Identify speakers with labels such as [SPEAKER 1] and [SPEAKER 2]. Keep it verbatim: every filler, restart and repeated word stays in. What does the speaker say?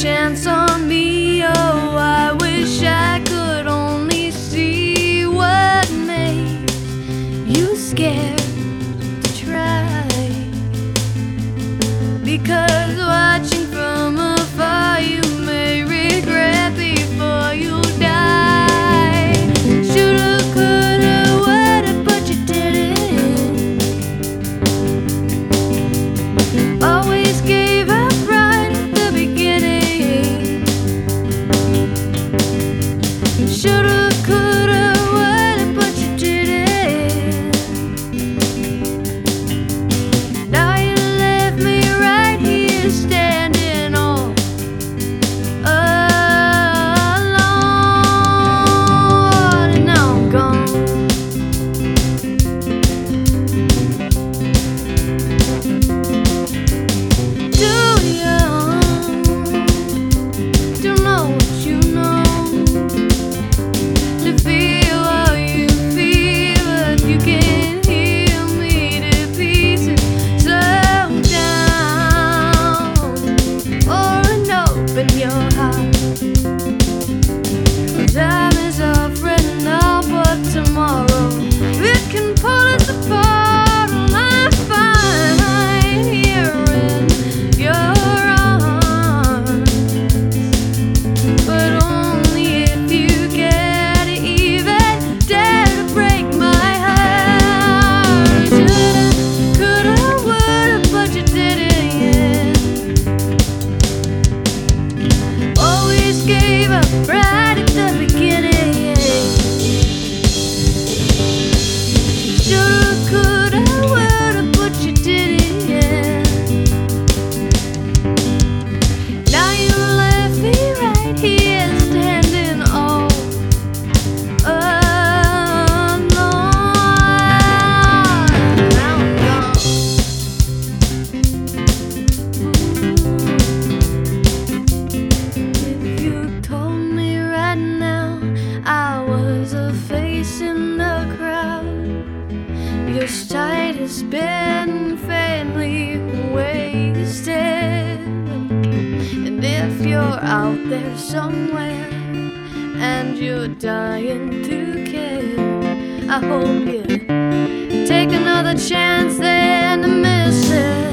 [SPEAKER 1] chance on me. Oh, I wish I could only see what made you scared to try. Because watching from afar, you may regret before you die. Shoulda, coulda, woulda, but you didn't. Always gave up right at the beginning. Shoulda, coulda, woulda, but you didn't. Now you left me right here standing all alone, and now I'm gone. Too young to know what you know, to feel how you feel, but you can't heal me to pieces. Slow down, or and open your heart. Time is our friend now, but tomorrow it can pull us apart. And I find here in your arms, but only if you get even dare to break my heart. Shoulda, coulda, woulda, but you didn't. Always gave up right at the beginning. Shoulda, coulda, woulda, but you didn't. Now you left me right here standing all alone. Now I'm gone. If you told me right now I was a face in the crowd, your sight has been faintly wasted. And if you're out there somewhere and you're dying to care, I hope you take another chance than to miss it.